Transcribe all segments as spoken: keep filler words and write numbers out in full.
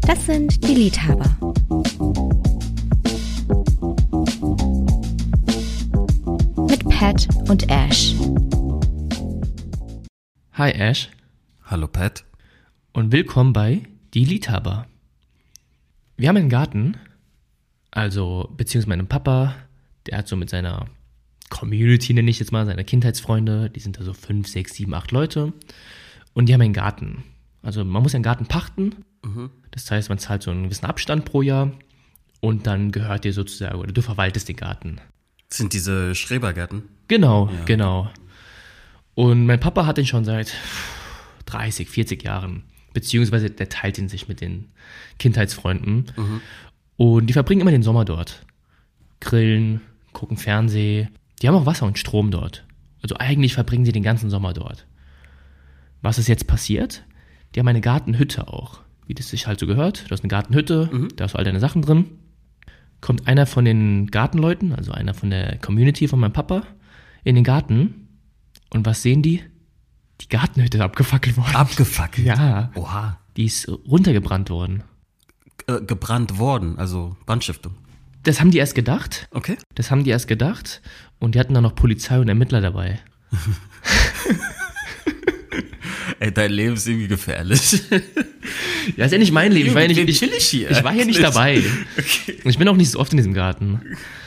Das sind die Liebhaber. Mit Pat und Ash. Hi Ash. Hallo Pat. Und willkommen bei Die Liebhaber. Wir haben einen Garten, also beziehungsweise meinem Papa, der hat so mit seiner Community, nenne ich jetzt mal, seine Kindheitsfreunde, die sind da so fünf, sechs, sieben, acht Leute und die haben einen Garten. Also man muss einen Garten pachten, mhm. Das heißt, man zahlt so einen gewissen Abstand pro Jahr und dann gehört dir sozusagen, oder du verwaltest den Garten. Das sind diese Schrebergärten? Genau, ja. genau. Und mein Papa hat den schon seit dreißig, vierzig Jahren, beziehungsweise der teilt ihn sich mit den Kindheitsfreunden. Mhm. Und die verbringen immer den Sommer dort. Grillen, gucken Fernsehen. Die haben auch Wasser und Strom dort. Also eigentlich verbringen sie den ganzen Sommer dort. Was ist jetzt passiert? Die haben eine Gartenhütte auch. Wie das sich halt so gehört. Du hast eine Gartenhütte, mhm. da hast du all deine Sachen drin. Kommt einer von den Gartenleuten, also einer von der Community von meinem Papa, in den Garten. Und was sehen die? Die Gartenhütte ist abgefackelt worden. Abgefackelt? Ja. Oha. Die ist runtergebrannt worden. Äh, gebrannt worden, also Brandstiftung. Das haben die erst gedacht. Okay. Das haben die erst gedacht. Und die hatten dann noch Polizei und Ermittler dabei. Ey, dein Leben ist irgendwie gefährlich. Ja, ist ja nicht mein Leben. Ich war ja nicht, ich, ich, hier, ich war hier nicht dabei. Okay. Ich bin auch nicht so oft in diesem Garten.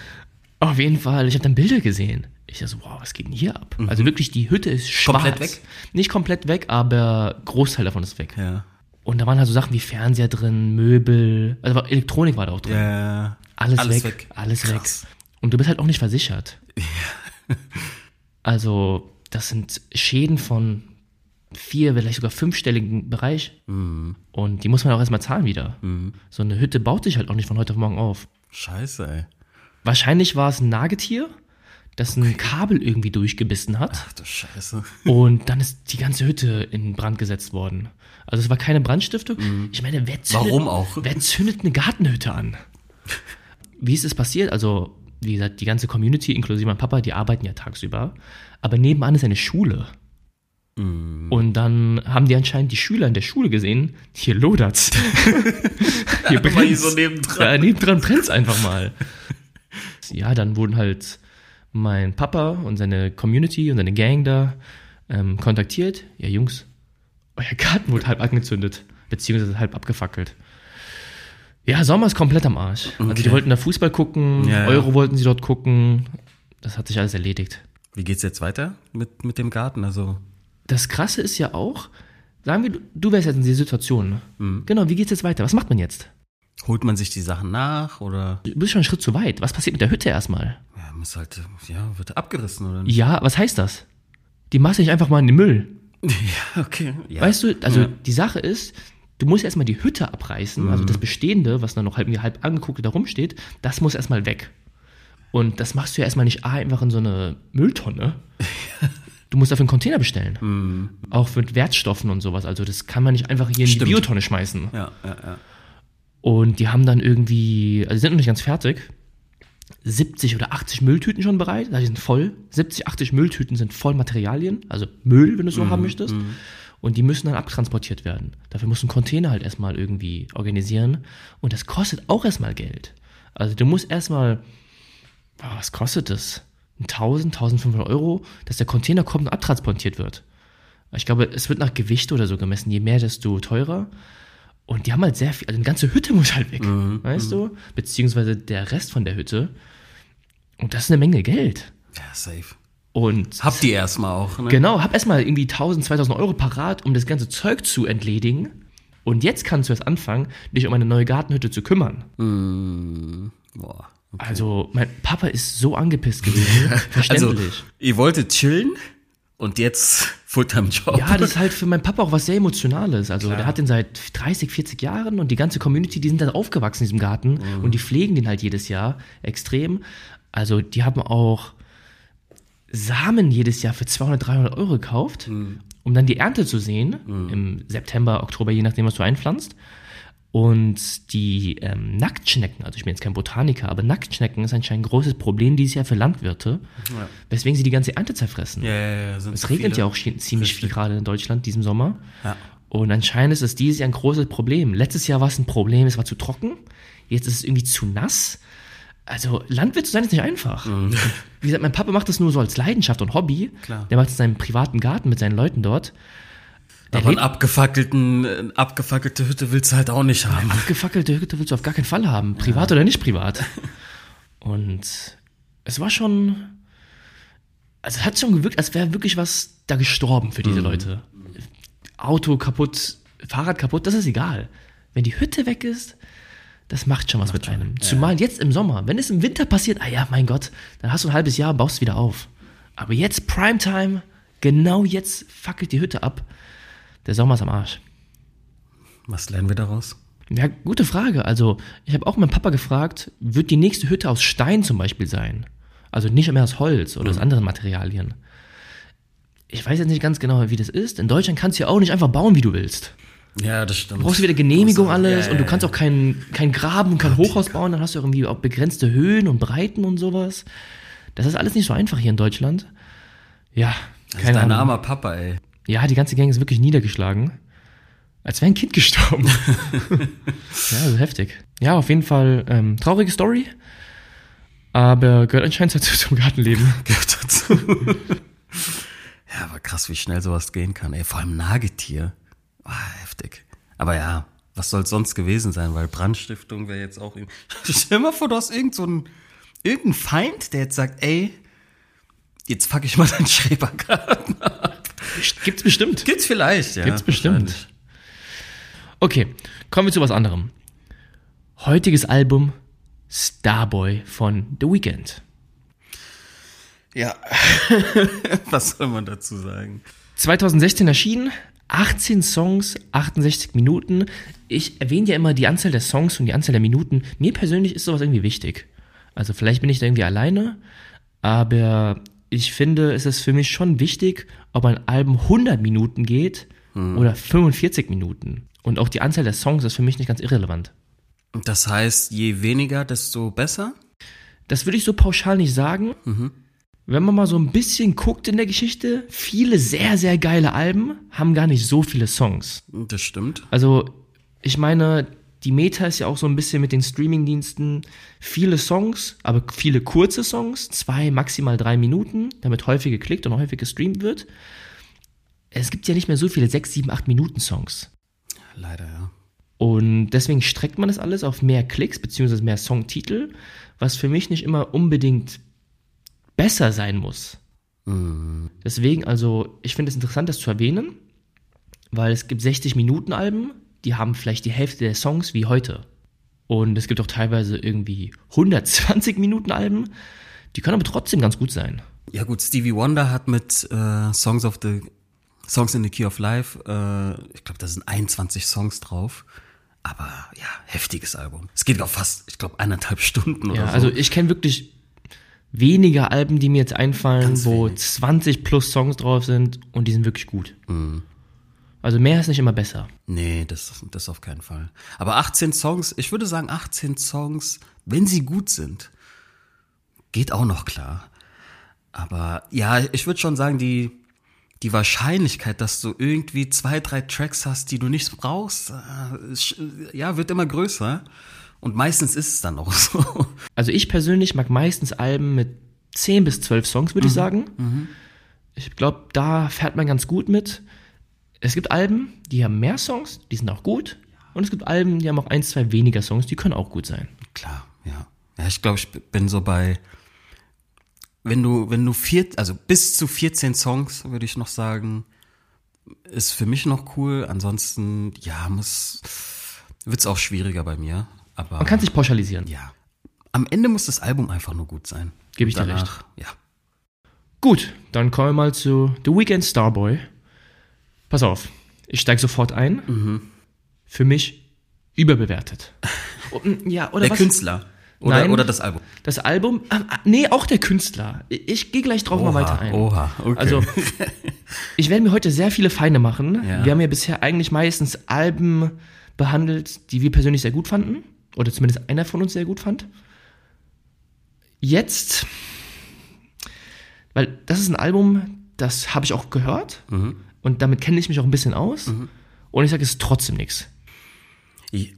Auf jeden Fall. Ich habe dann Bilder gesehen. Ich dachte so, wow, was geht denn hier ab? Mhm. Also wirklich, die Hütte ist schwarz. Komplett weg? Nicht komplett weg, aber Großteil davon ist weg. Ja. Und da waren halt so Sachen wie Fernseher drin, Möbel, also Elektronik war da auch drin. Ja. Alles, alles weg, weg. Alles Krass. weg. Und du bist halt auch nicht versichert. Ja. Also, das sind Schäden von vier, vielleicht sogar fünfstelligen Bereich. Mhm. Und die muss man auch erstmal zahlen wieder. Mhm. So eine Hütte baut sich halt auch nicht von heute auf morgen auf. Scheiße, ey. Wahrscheinlich war es ein Nagetier, das ein Kabel irgendwie durchgebissen hat. Ach du Scheiße. Und dann ist die ganze Hütte in Brand gesetzt worden. Also es war keine Brandstiftung. Mhm. Ich meine, wer zündet, Warum auch? Wer zündet eine Gartenhütte an? Wie ist es passiert? Also, wie gesagt, die ganze Community, inklusive mein Papa, die arbeiten ja tagsüber. Aber nebenan ist eine Schule. Mhm. Und dann haben die anscheinend die Schüler in der Schule gesehen, hier lodert's. Hier brennt's. Hier so nebendran. Ja, nebendran brennt's einfach mal. Ja, dann wurden halt mein Papa und seine Community und seine Gang da ähm, kontaktiert. Ja, Jungs, euer Garten wurde halb angezündet, beziehungsweise halb abgefackelt. Ja, Sommer ist komplett am Arsch. Okay. Also die wollten da Fußball gucken, ja, Euro ja. wollten sie dort gucken. Das hat sich alles erledigt. Wie geht's jetzt weiter mit, mit dem Garten? Also das Krasse ist ja auch, sagen wir, du, du wärst jetzt in dieser Situation. Mhm. Genau, wie geht's jetzt weiter? Was macht man jetzt? Holt man sich die Sachen nach oder? Du bist schon einen Schritt zu weit. Was passiert mit der Hütte erstmal? Ja, muss halt, ja, wird abgerissen oder nicht? Ja, was heißt das? Die machst du nicht einfach mal in den Müll. Ja, okay. Ja. Weißt du, also ja. die Sache ist, du musst erstmal die Hütte abreißen, mhm. also das Bestehende, was dann noch halb, halb angeguckt da rumsteht, das muss erstmal weg. Und das machst du ja erstmal nicht einfach in so eine Mülltonne. Du musst dafür einen Container bestellen. Mhm. Auch mit Wertstoffen und sowas. Also das kann man nicht einfach hier in Stimmt. die Biotonne schmeißen. Ja, ja, ja. Und die haben dann irgendwie, also die sind noch nicht ganz fertig, siebzig oder achtzig Mülltüten schon bereit. Also die sind voll. siebzig, achtzig Mülltüten sind voll Materialien, also Müll, wenn du es so mhm. haben möchtest. Mhm. Und die müssen dann abtransportiert werden. Dafür musst du einen Container halt erstmal irgendwie organisieren. Und das kostet auch erstmal Geld. Also du musst erstmal, oh, was kostet das? tausend, eintausendfünfhundert Euro, dass der Container kommt und abtransportiert wird. Ich glaube, es wird nach Gewicht oder so gemessen. Je mehr, desto teurer. Und die haben halt sehr viel, also eine ganze Hütte muss halt weg, mhm. weißt mhm. du? Beziehungsweise der Rest von der Hütte. Und das ist eine Menge Geld. Ja, safe. Und habt ihr erstmal auch, ne? Genau, hab erstmal irgendwie tausend, zweitausend Euro parat, um das ganze Zeug zu entledigen. Und jetzt kannst du erst anfangen, dich um eine neue Gartenhütte zu kümmern. Mm, boah. Okay. Also, mein Papa ist so angepisst gewesen. Verständlich. Also, ihr wolltet chillen und jetzt Fulltime-Job. Ja, das ist halt für meinen Papa auch was sehr Emotionales. Also, Klar. der hat den seit dreißig, vierzig Jahren und die ganze Community, die sind dann aufgewachsen in diesem Garten mhm. und die pflegen den halt jedes Jahr extrem. Also, die haben auch Samen jedes Jahr für zweihundert, dreihundert Euro gekauft, mhm. um dann die Ernte zu sehen, mhm. im September, Oktober, je nachdem, was du einpflanzt. Und die ähm, Nacktschnecken, also ich bin jetzt kein Botaniker, aber Nacktschnecken ist anscheinend ein großes Problem dieses Jahr für Landwirte, ja. weswegen sie die ganze Ernte zerfressen. Ja, ja, ja, es regnet viele. ja auch ziemlich viel gerade in Deutschland diesen Sommer. Ja. Und anscheinend ist es dieses Jahr ein großes Problem. Letztes Jahr war es ein Problem, es war zu trocken. Jetzt ist es irgendwie zu nass. Also Landwirt zu sein ist nicht einfach. Mhm. Wie gesagt, mein Papa macht das nur so als Leidenschaft und Hobby. Klar. Der macht es in seinem privaten Garten mit seinen Leuten dort. Der Aber einen abgefackelten, äh, abgefackelte Hütte willst du halt auch nicht haben. Abgefackelte Hütte willst du auf gar keinen Fall haben. Privat ja. oder nicht privat. Und es war schon, also es hat schon gewirkt, als wäre wirklich was da gestorben für diese mhm. Leute. Auto kaputt, Fahrrad kaputt, das ist egal. Wenn die Hütte weg ist, das macht schon was macht mit einem. Ja. Zumal jetzt im Sommer. Wenn es im Winter passiert, ah ja, mein Gott, dann hast du ein halbes Jahr und baust es wieder auf. Aber jetzt Primetime, genau jetzt fackelt die Hütte ab. Der Sommer ist am Arsch. Was lernen wir daraus? Ja, gute Frage. Also, ich habe auch meinen Papa gefragt, wird die nächste Hütte aus Stein zum Beispiel sein? Also nicht mehr aus Holz oder mhm. aus anderen Materialien. Ich weiß jetzt nicht ganz genau, wie das ist. In Deutschland kannst du ja auch nicht einfach bauen, wie du willst. Ja, das stimmt. Du brauchst wieder Genehmigung alles ja, und du ja, kannst ja. auch kein, kein Graben und kein Hochhaus bauen, dann hast du irgendwie auch begrenzte Höhen und Breiten und sowas. Das ist alles nicht so einfach hier in Deutschland. Ja, das keine ist dein armer Papa, ey. Ja, die ganze Gang ist wirklich niedergeschlagen. Als wäre ein Kind gestorben. Ja, also heftig. Ja, auf jeden Fall ähm, traurige Story, aber gehört anscheinend dazu zum Gartenleben. Gehört dazu. Ja, aber krass, wie schnell sowas gehen kann, ey. Vor allem Nagetier. Oh, heftig. Aber ja, was soll es sonst gewesen sein? Weil Brandstiftung wäre jetzt auch... Stell dir mal vor, du hast irgend so einen, irgendeinen Feind, der jetzt sagt, ey, jetzt fuck ich mal deinen Schrebergarten ab. Gibt's bestimmt. Gibt's vielleicht, ja. Gibt's bestimmt. Okay, kommen wir zu was anderem. Heutiges Album Starboy von The Weeknd. Ja, was soll man dazu sagen? zwanzig sechzehn erschienen, achtzehn Songs, achtundsechzig Minuten. Ich erwähne ja immer die Anzahl der Songs und die Anzahl der Minuten. Mir persönlich ist sowas irgendwie wichtig. Also vielleicht bin ich da irgendwie alleine, aber ich finde, es ist für mich schon wichtig, ob ein Album hundert Minuten geht hm. oder fünfundvierzig Minuten. Und auch die Anzahl der Songs ist für mich nicht ganz irrelevant. Das heißt, je weniger, desto besser? Das würde ich so pauschal nicht sagen. Mhm. Wenn man mal so ein bisschen guckt in der Geschichte, viele sehr, sehr geile Alben haben gar nicht so viele Songs. Das stimmt. Also, ich meine, die Meta ist ja auch so ein bisschen mit den Streamingdiensten viele Songs, aber viele kurze Songs, zwei, maximal drei Minuten, damit häufig geklickt und häufig gestreamt wird. Es gibt ja nicht mehr so viele sechs, sieben, acht Minuten Songs. Leider, ja. Und deswegen streckt man das alles auf mehr Klicks, beziehungsweise mehr Songtitel, was für mich nicht immer unbedingt besser sein muss. Mm. Deswegen, also, ich finde es interessant, das zu erwähnen, weil es gibt sechzig Minuten Alben, die haben vielleicht die Hälfte der Songs wie heute. Und es gibt auch teilweise irgendwie hundertzwanzig Minuten Alben, die können aber trotzdem ganz gut sein. Ja gut, Stevie Wonder hat mit äh, Songs of the Songs in the Key of Life, äh, ich glaube, da sind einundzwanzig Songs drauf. Aber ja, heftiges Album. Es geht auch fast, ich glaube, eineinhalb Stunden oder ja, so. Also ich kenne wirklich weniger Alben, die mir jetzt einfallen, Ganz wo wenig. zwanzig plus Songs drauf sind und die sind wirklich gut. Mhm. Also mehr ist nicht immer besser. Nee, das, das auf keinen Fall. Aber achtzehn Songs, ich würde sagen achtzehn Songs, wenn sie gut sind, geht auch noch klar. Aber ja, ich würde schon sagen, die, die Wahrscheinlichkeit, dass du irgendwie zwei, drei Tracks hast, die du nicht brauchst, ja, wird immer größer. Und meistens ist es dann auch so. Also ich persönlich mag meistens Alben mit zehn bis zwölf Songs, würde mhm. ich sagen. Mhm. Ich glaube, da fährt man ganz gut mit. Es gibt Alben, die haben mehr Songs, die sind auch gut. Und es gibt Alben, die haben auch ein, zwei weniger Songs, die können auch gut sein. Klar, ja. Ja, ich glaube, ich bin so bei, wenn du, wenn du vier, also bis zu vierzehn Songs, würde ich noch sagen, ist für mich noch cool. Ansonsten, ja, muss, wird's auch schwieriger bei mir. Aber man kann sich pauschalisieren. Ja. Am Ende muss das Album einfach nur gut sein. Gebe ich danach, dir recht. Ja. Gut, dann kommen wir mal zu The Weeknd Starboy. Pass auf, ich steige sofort ein. Mhm. Für mich überbewertet. Ja, oder der was? Künstler. Oder, Nein, oder das Album. Das Album, äh, nee, auch der Künstler. Ich, ich gehe gleich drauf Oha, mal weiter ein. Oha, okay. Also, ich werde mir heute sehr viele Feinde machen. Ja. Wir haben ja bisher eigentlich meistens Alben behandelt, die wir persönlich sehr gut fanden. Oder zumindest einer von uns sehr gut fand. Jetzt, weil das ist ein Album, das habe ich auch gehört. Mhm. Und damit kenne ich mich auch ein bisschen aus. Mhm. Und ich sage, es ist trotzdem nichts. I-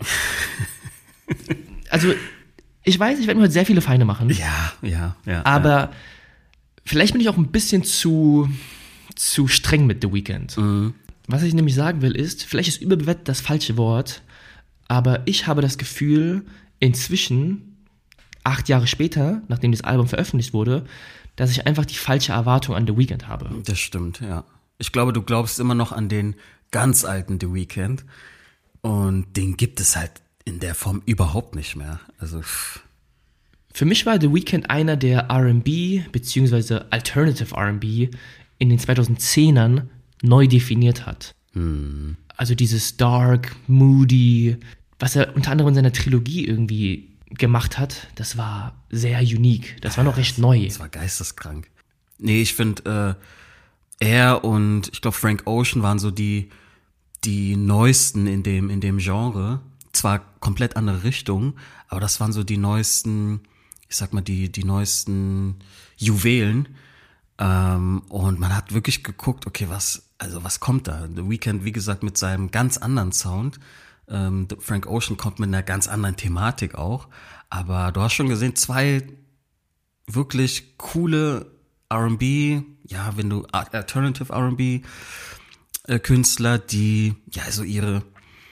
Also, ich weiß, ich werde mir heute sehr viele Feinde machen. Ja, ja, ja. Aber ja. vielleicht bin ich auch ein bisschen zu, zu streng mit The Weeknd. Mhm. Was ich nämlich sagen will ist, vielleicht ist überbewertet das falsche Wort, aber ich habe das Gefühl, inzwischen, acht Jahre später, nachdem das Album veröffentlicht wurde, dass ich einfach die falsche Erwartung an The Weeknd habe. Das stimmt, ja. Ich glaube, du glaubst immer noch an den ganz alten The Weeknd und den gibt es halt in der Form überhaupt nicht mehr. Also pff. Für mich war The Weeknd einer, der R and B bzw. Alternative R and B in den zweitausendzehnern neu definiert hat. Hm. Also dieses Dark, Moody, was er unter anderem in seiner Trilogie irgendwie gemacht hat, das war sehr unique. Das war noch recht neu. Das war geisteskrank. Nee, ich finde, äh, er und ich glaube Frank Ocean waren so die die neuesten in dem in dem Genre. Zwar komplett andere Richtung, aber das waren so die neuesten, ich sag mal, die die neuesten Juwelen. Ähm, und man hat wirklich geguckt, okay, was, also was kommt da? The Weeknd, wie gesagt, mit seinem ganz anderen Sound. Ähm, Frank Ocean kommt mit einer ganz anderen Thematik auch. Aber du hast schon gesehen, zwei wirklich coole R and B, ja, wenn du Alternative R and B äh, Künstler, die ja so ihre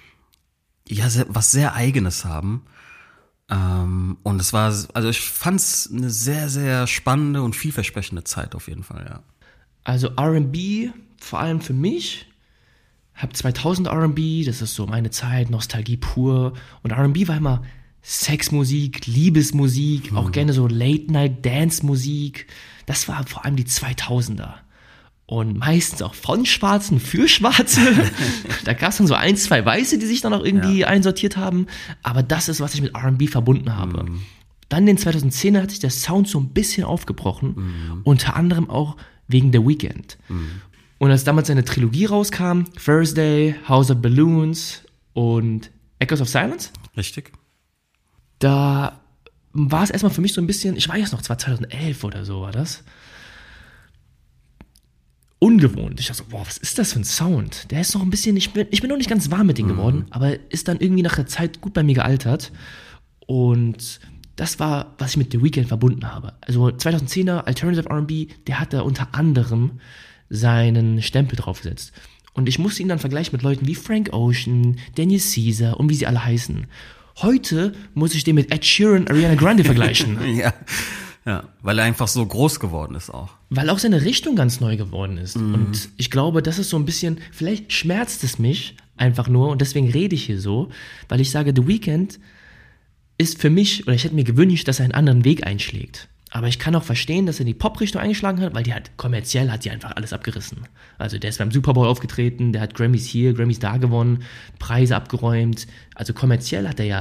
ja sehr, was sehr Eigenes haben. Ähm, und es war, also ich fand's eine sehr, sehr spannende und vielversprechende Zeit auf jeden Fall, ja. Also R and B, vor allem für mich, hab zweitausend R and B, das ist so meine Zeit, Nostalgie pur. Und R and B war immer Sexmusik, Liebesmusik, auch gerne so Late-Night-Dance-Musik. Das war vor allem die zweitausender. Und meistens auch von Schwarzen für Schwarze. Da gab es dann so ein, zwei Weiße, die sich dann auch irgendwie ja. einsortiert haben. Aber das ist, was ich mit R and B verbunden habe. Mhm. Dann in den zweitausendzehner hat sich der Sound so ein bisschen aufgebrochen. Mhm. Unter anderem auch wegen The Weeknd. Mhm. Und als damals seine Trilogie rauskam, Thursday, House of Balloons und Echoes of Silence. Richtig. Da war es erstmal für mich so ein bisschen, ich weiß noch, es war zweitausendelf oder so war das. Ungewohnt. Ich dachte so, boah, was ist das für ein Sound? Der ist noch ein bisschen, ich bin, ich bin noch nicht ganz warm mit dem geworden, mhm. aber ist dann irgendwie nach der Zeit gut bei mir gealtert. Und das war, was ich mit The Weeknd verbunden habe. Also zweitausendzehner Alternative R and B, der hat da unter anderem seinen Stempel draufgesetzt. Und ich musste ihn dann vergleichen mit Leuten wie Frank Ocean, Daniel Caesar und wie sie alle heißen. Heute muss ich den mit Ed Sheeran, Ariana Grande vergleichen. ja. Ja, weil er einfach so groß geworden ist auch. Weil auch seine Richtung ganz neu geworden ist. Mhm. Und ich glaube, das ist so ein bisschen, vielleicht schmerzt es mich einfach nur und deswegen rede ich hier so, weil ich sage, The Weeknd ist für mich, oder ich hätte mir gewünscht, dass er einen anderen Weg einschlägt. Aber ich kann auch verstehen, dass er die Pop-Richtung eingeschlagen hat, weil die hat, kommerziell hat die einfach alles abgerissen. Also der ist beim Super Bowl aufgetreten, der hat Grammys hier, Grammys da gewonnen, Preise abgeräumt. Also kommerziell hat er ja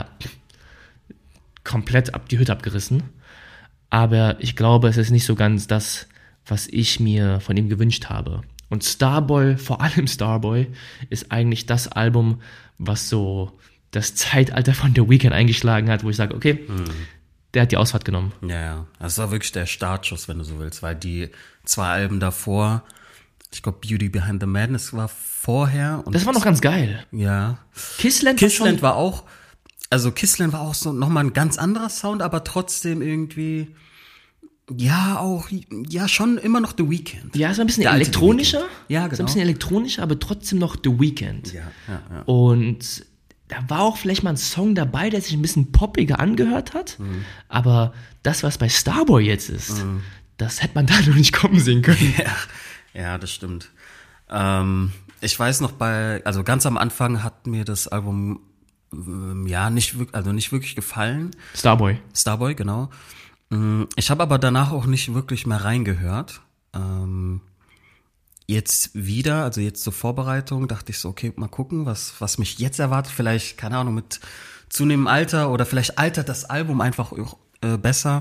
komplett ab die Hütte abgerissen. Aber ich glaube, es ist nicht so ganz das, was ich mir von ihm gewünscht habe. Und Starboy, vor allem Starboy, ist eigentlich das Album, was so das Zeitalter von The Weeknd eingeschlagen hat, wo ich sage, okay, mhm. der hat die Ausfahrt genommen. Ja, ja. Das war wirklich der Startschuss, wenn du so willst, weil die zwei Alben davor, ich glaube Beauty Behind the Madness war vorher. Und das war noch ganz geil. Ja. Kissland, Kissland war, war auch, also Kissland war auch so nochmal ein ganz anderer Sound, aber trotzdem irgendwie, ja, auch, ja, schon immer noch The Weeknd. Ja, es war ein bisschen elektronischer. Ja, genau. Es war ein bisschen elektronischer, aber trotzdem noch The Weeknd. Ja, ja, ja. Und da war auch vielleicht mal ein Song dabei, der sich ein bisschen poppiger angehört hat, mhm. aber das, was bei Starboy jetzt ist, mhm. das hätte man da noch nicht kommen sehen können. Ja, ja, das stimmt. Ähm, ich weiß noch bei, also ganz am Anfang hat mir das Album ja nicht also nicht wirklich gefallen. Starboy. Starboy, genau. Ich habe aber danach auch nicht wirklich mehr reingehört. Ähm, jetzt wieder, also jetzt zur Vorbereitung, dachte ich so, okay, mal gucken, was was mich jetzt erwartet. Vielleicht, keine Ahnung, mit zunehmendem Alter oder vielleicht altert das Album einfach äh, besser.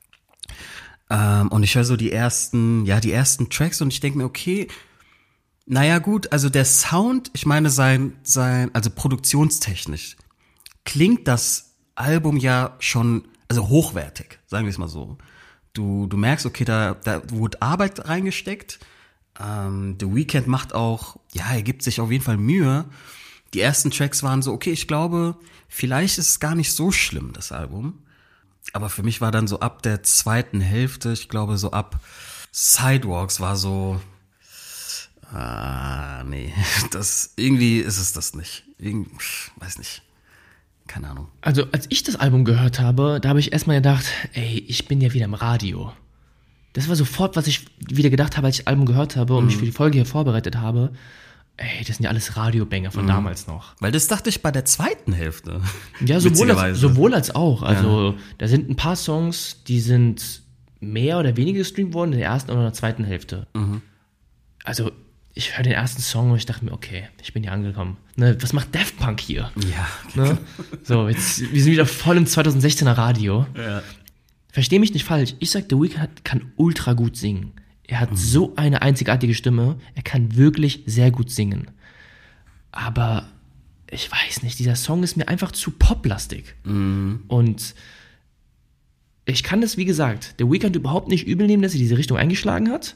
Ähm, und ich höre so die ersten, ja, die ersten Tracks und ich denke mir, okay, naja gut, also der Sound, ich meine sein, sein, also produktionstechnisch, klingt das Album ja schon, also hochwertig, sagen wir es mal so. Du, du merkst, okay, da, da wurde Arbeit reingesteckt. Ähm, The Weeknd macht auch, ja, er gibt sich auf jeden Fall Mühe. Die ersten Tracks waren so, okay, ich glaube, vielleicht ist es gar nicht so schlimm, das Album. Aber für mich war dann so ab der zweiten Hälfte, ich glaube so ab Sidewalks war so, ah, nee, das, irgendwie ist es das nicht. Irgend, weiß nicht. Keine Ahnung. Also als ich das Album gehört habe, da habe ich erstmal gedacht, ey, ich bin ja wieder im Radio. Das war sofort, was ich wieder gedacht habe, als ich das Album gehört habe und mhm. mich für die Folge hier vorbereitet habe. Ey, das sind ja alles Radiobanger von mhm. damals noch. Weil das dachte ich bei der zweiten Hälfte. Ja, sowohl als, sowohl als auch. Also ja. Da sind ein paar Songs, die sind mehr oder weniger gestreamt worden in der ersten oder in der zweiten Hälfte. Mhm. Also ich höre den ersten Song und ich dachte mir, okay, ich bin hier angekommen. Ne, was macht Daft Punk hier? Ja. Ne? So, jetzt, wir sind wieder voll im zwanzig sechzehner Radio. Ja. Versteh mich nicht falsch. Ich sag, The Weeknd kann ultra gut singen. Er hat mhm. so eine einzigartige Stimme. Er kann wirklich sehr gut singen. Aber ich weiß nicht, dieser Song ist mir einfach zu poplastig. Mhm. Und ich kann das, wie gesagt, The Weeknd überhaupt nicht übel nehmen, dass er diese Richtung eingeschlagen hat.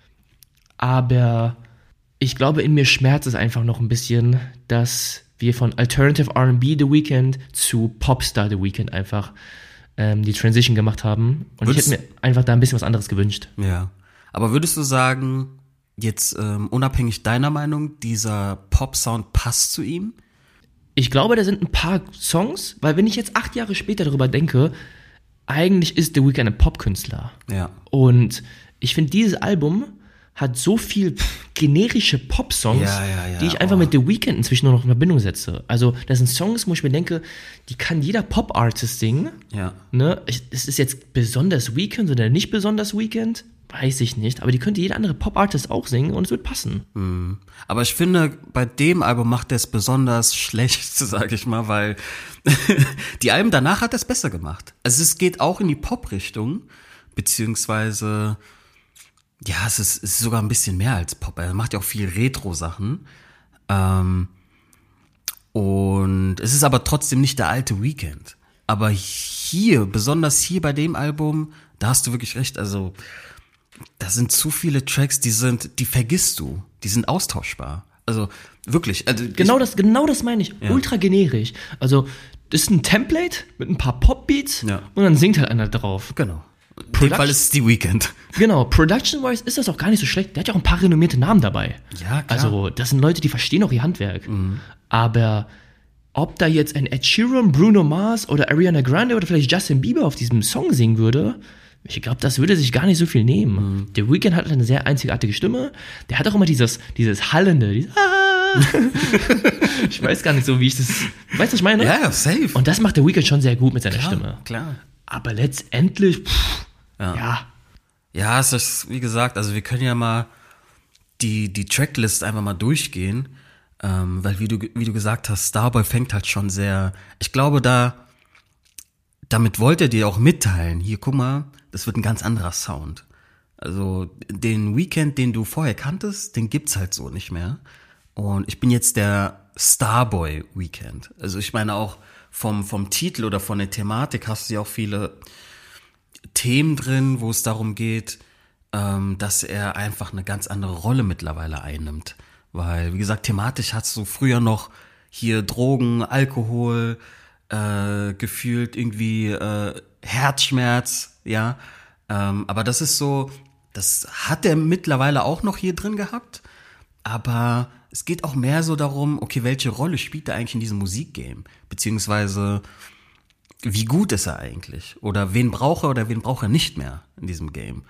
Aber ich glaube, in mir schmerzt es einfach noch ein bisschen, dass wir von Alternative R and B The Weeknd zu Popstar The Weeknd einfach ähm, die Transition gemacht haben. Und würdest, ich hätte mir einfach da ein bisschen was anderes gewünscht. Ja. Aber würdest du sagen, jetzt ähm, unabhängig deiner Meinung, dieser Pop-Sound passt zu ihm? Ich glaube, da sind ein paar Songs, weil wenn ich jetzt acht Jahre später darüber denke, eigentlich ist The Weeknd ein Popkünstler. Ja. Und ich finde, dieses Album hat so viel generische Pop-Songs, ja, ja, ja, die ich einfach oh. mit The Weeknd inzwischen nur noch in Verbindung setze. Also das sind Songs, wo ich mir denke, die kann jeder Pop-Artist singen. Ja. Ne? Es ist jetzt besonders Weeknd oder nicht besonders Weeknd, weiß ich nicht. Aber die könnte jeder andere Pop-Artist auch singen und es wird passen. Mhm. Aber ich finde, bei dem Album macht er es besonders schlecht, sag ich mal, weil die Alben danach hat er es besser gemacht. Also es geht auch in die Pop-Richtung, beziehungsweise ja, es ist, es ist sogar ein bisschen mehr als Pop. Er macht ja auch viel Retro-Sachen. Ähm, und es ist aber trotzdem nicht der alte Weeknd. Aber hier, besonders hier bei dem Album, da hast du wirklich recht. Also, da sind zu viele Tracks, die sind, die vergisst du. Die sind austauschbar. Also, wirklich. Also genau, ich, das, genau das meine ich. Ja. Ultra generisch. Also, das ist ein Template mit ein paar Pop-Beats ja. und dann singt halt einer drauf. Genau. In dem Fall ist es die Weeknd. Genau, Production-wise ist das auch gar nicht so schlecht. Der hat ja auch ein paar renommierte Namen dabei. Ja, klar. Also, das sind Leute, die verstehen auch ihr Handwerk. Mhm. Aber ob da jetzt ein Ed Sheeran, Bruno Mars oder Ariana Grande oder vielleicht Justin Bieber auf diesem Song singen würde, ich glaube, das würde sich gar nicht so viel nehmen. Mhm. Der Weeknd hat eine sehr einzigartige Stimme. Der hat auch immer dieses, dieses Hallende, dieses ah! Ich weiß gar nicht so, wie ich das, weißt du, was ich meine? Ja, safe. Und das macht der Weeknd schon sehr gut mit seiner klar, Stimme. Klar. Aber letztendlich, pff, ja. ja. Ja, es ist, wie gesagt, also wir können ja mal die, die Tracklist einfach mal durchgehen, ähm, weil wie du, wie du gesagt hast, Starboy fängt halt schon sehr, ich glaube da, damit wollte er dir auch mitteilen, hier, guck mal, das wird ein ganz anderer Sound. Also den Weeknd, den du vorher kanntest, den gibt's halt so nicht mehr. Und ich bin jetzt der Starboy Weeknd. Also ich meine auch, Vom, vom Titel oder von der Thematik hast du ja auch viele Themen drin, wo es darum geht, ähm, dass er einfach eine ganz andere Rolle mittlerweile einnimmt. Weil, wie gesagt, thematisch hast du früher noch hier Drogen, Alkohol, äh, gefühlt irgendwie äh, Herzschmerz, ja. Ähm, aber das ist so, das hat er mittlerweile auch noch hier drin gehabt, aber es geht auch mehr so darum, okay, welche Rolle spielt er eigentlich in diesem Musikgame? Beziehungsweise, wie gut ist er eigentlich? Oder wen braucht er oder wen braucht er nicht mehr in diesem Game?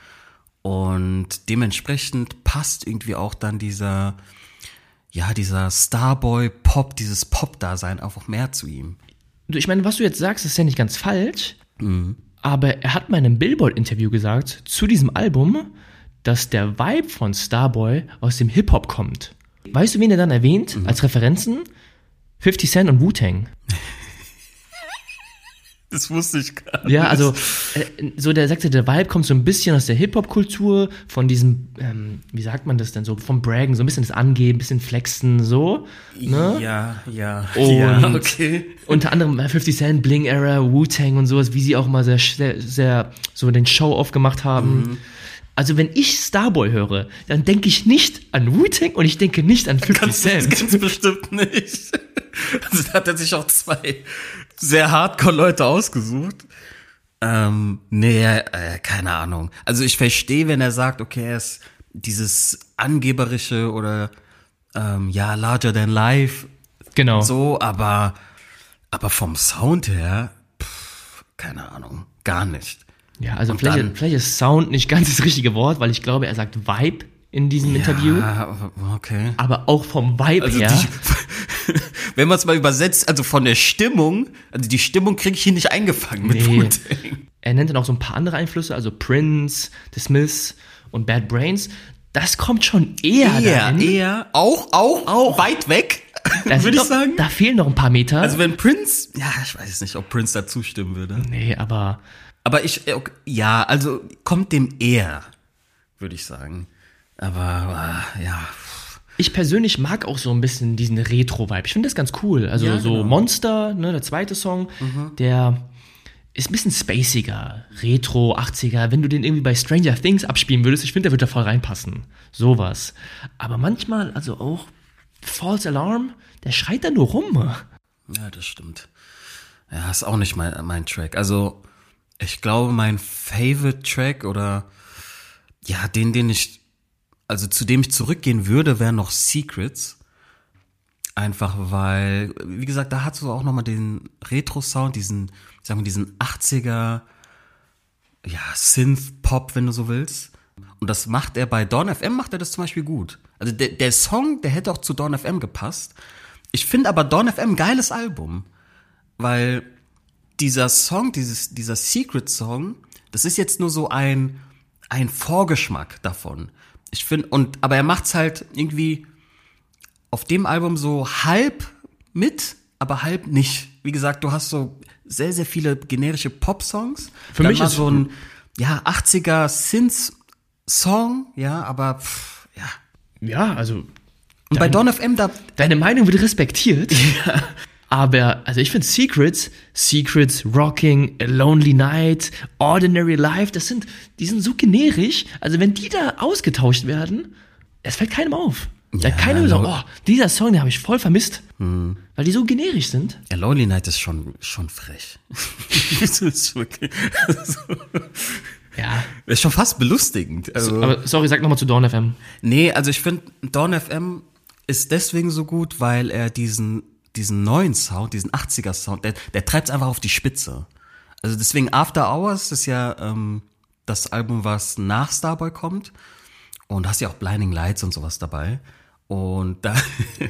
Und dementsprechend passt irgendwie auch dann dieser, ja, dieser Starboy-Pop, dieses Pop-Dasein einfach mehr zu ihm. Ich meine, was du jetzt sagst, ist ja nicht ganz falsch, Mhm. aber er hat mal in einem Billboard-Interview gesagt, zu diesem Album, dass der Vibe von Starboy aus dem Hip-Hop kommt. Weißt du, wen er dann erwähnt mhm. als Referenzen? fifty Cent und Wu-Tang. Das wusste ich gar nicht. Ja, also äh, so der sagte, der Vibe kommt so ein bisschen aus der Hip-Hop-Kultur, von diesem, ähm, wie sagt man das denn so, vom Braggen, so ein bisschen das Angeben, ein bisschen Flexen, so. Ne? Ja, ja, und ja, okay. Unter anderem fifty Cent, Bling-Era, Wu-Tang und sowas, wie sie auch mal sehr, sehr, sehr so den Show-Off gemacht haben. Mhm. Also wenn ich Starboy höre, dann denke ich nicht an Wu-Tang und ich denke nicht an fifty Ganz, Cent. ganz bestimmt nicht. Also da hat er sich auch zwei sehr Hardcore-Leute ausgesucht. Ähm, nee, äh, keine Ahnung. Also ich verstehe, wenn er sagt, okay, er ist dieses angeberische oder ähm, ja, larger than life. Genau. So, aber, aber vom Sound her, pff, keine Ahnung, gar nicht. Ja, also Und vielleicht, dann- vielleicht ist Sound nicht ganz das richtige Wort, weil ich glaube, er sagt Vibe in diesem Interview. Ja, okay. Aber auch vom Vibe Also her. die, wenn man es mal übersetzt, also von der Stimmung, also die Stimmung kriege ich hier nicht eingefangen mit Nee. Wu-Tang. Er nennt dann auch so ein paar andere Einflüsse, also Prince, The Smiths und Bad Brains. Das kommt schon eher Eher, dahin. eher, auch, auch, auch weit weg, Da sind würde ich noch- sagen. Da fehlen noch ein paar Meter. Also wenn Prince, ja, ich weiß nicht, ob Prince da zustimmen würde. nee, aber Aber ich, okay, ja, also kommt dem eher, würde ich sagen. Aber, äh, ja. ich persönlich mag auch so ein bisschen diesen Retro-Vibe. Ich finde das ganz cool. Also Ja, so genau. Monster, ne, der zweite Song, der ist ein bisschen spaciger, Retro, achtziger. Wenn du den irgendwie bei Stranger Things abspielen würdest, ich finde, der wird da voll reinpassen. Sowas. Aber manchmal, also auch False Alarm, der schreit da nur rum. Ja, das stimmt. Ja, ist auch nicht mein, mein Track. Also, ich glaube, mein Favorite Track oder, ja, den, den ich, also zu dem ich zurückgehen würde, wären noch Secrets. Einfach weil, wie gesagt, da hast du auch nochmal den Retro-Sound, diesen, sagen wir, diesen achtziger, ja, Synth-Pop, wenn du so willst. Und das macht er bei Dawn F M, macht er das zum Beispiel gut. Also der, der Song, der hätte auch zu Dawn F M gepasst. Ich finde aber Dawn F M ein geiles Album, weil dieser Song, dieses, dieser Secret-Song, das ist jetzt nur so ein, ein Vorgeschmack davon. Ich finde, und, aber er macht's halt irgendwie auf dem Album so halb mit, aber halb nicht. Wie gesagt, du hast so sehr, sehr viele generische Pop-Songs. Für Dann mich mal ist- so ein, ja, achtziger Synth-Song, ja, aber, pff, ja. Ja, also Und bei Dawn F M, da, deine Meinung wird respektiert. Aber, also ich finde Secrets, Secrets, Rocking, A Lonely Night, Ordinary Life, das sind, die sind so generisch. Also wenn die da ausgetauscht werden, es fällt keinem auf. Da Ja, keiner sagt, lo- oh, dieser Song, den habe ich voll vermisst. Weil die so generisch sind. ja, Lonely Night ist schon, schon frech. Das ist wirklich, also, Ja. ist schon fast belustigend. Also, Aber sorry, sag nochmal zu Dawn F M. nee, also ich finde, Dawn F M ist deswegen so gut, weil er diesen, diesen neuen Sound, diesen achtziger Sound, der, der treibt es einfach auf die Spitze. Also deswegen After Hours ist ja ähm, das Album, was nach Starboy kommt. Und da hast ja auch Blinding Lights und sowas dabei. Und da,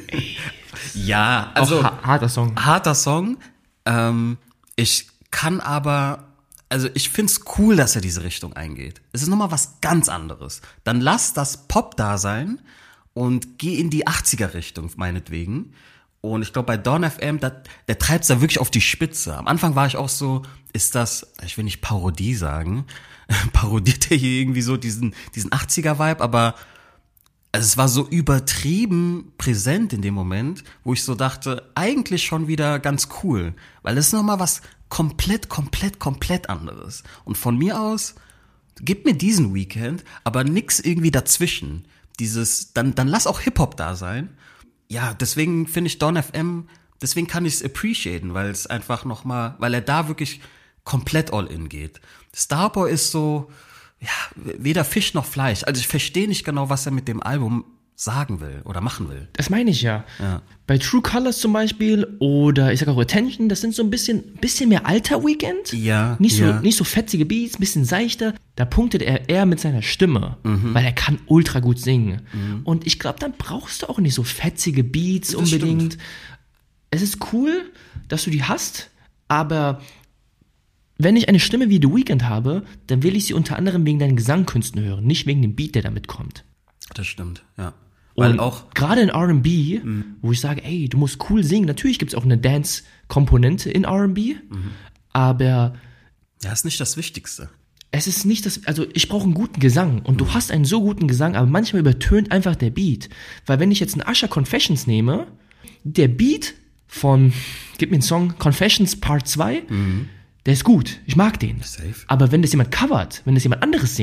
ja, also Auch ha harter Song. harter Song. Ähm, ich kann aber, also ich find's cool, dass er diese Richtung eingeht. Es ist nochmal was ganz anderes. Dann lass das Pop da sein und geh in die achtziger-Richtung, meinetwegen. Und ich glaube, bei Dawn F M, da, der treibt's da wirklich auf die Spitze. Am Anfang war ich auch so, ist das, ich will nicht Parodie sagen, parodiert er hier irgendwie so diesen, diesen achtziger-Vibe, aber also es war so übertrieben präsent in dem Moment, wo ich so dachte, eigentlich schon wieder ganz cool, weil das ist nochmal was komplett, komplett, komplett anderes. Und von mir aus, gib mir diesen Weekend, aber nix irgendwie dazwischen. Dieses, dann, dann lass auch Hip-Hop da sein. Ja, deswegen finde ich Dawn F M, deswegen kann ich es appreciaten, weil es einfach nochmal, weil er da wirklich komplett all in geht. Starboy ist so, ja, weder Fisch noch Fleisch. Also ich verstehe nicht genau, was er mit dem Album sagen will oder machen will. Das meine ich ja. Ja. Bei True Colors zum Beispiel oder ich sag auch Attention, das sind so ein bisschen, bisschen mehr alter Weekend. Ja, Nicht so, ja. nicht so fetzige Beats, ein bisschen seichter. Da punktet er eher mit seiner Stimme, Mhm. weil er kann ultra gut singen. Und ich glaube, dann brauchst du auch nicht so fetzige Beats Das unbedingt. stimmt. Es ist cool, dass du die hast, aber wenn ich eine Stimme wie The Weeknd habe, dann will ich sie unter anderem wegen deinen Gesangkünsten hören, nicht wegen dem Beat, der damit kommt. Das stimmt, ja. Weil Und auch, gerade in R and B, wo ich sage, ey, du musst cool singen. Natürlich gibt es auch eine Dance-Komponente in R and B, aber ja, ist nicht das Wichtigste. es ist nicht das, also ich brauche einen guten Gesang und du hast einen so guten Gesang, aber manchmal übertönt einfach der Beat. Weil wenn ich jetzt einen Usher Confessions nehme, der Beat von, gib mir einen Song, Confessions Part zwei, der ist gut, ich mag den. Safe. Aber wenn das jemand covert, wenn das jemand anderes singt,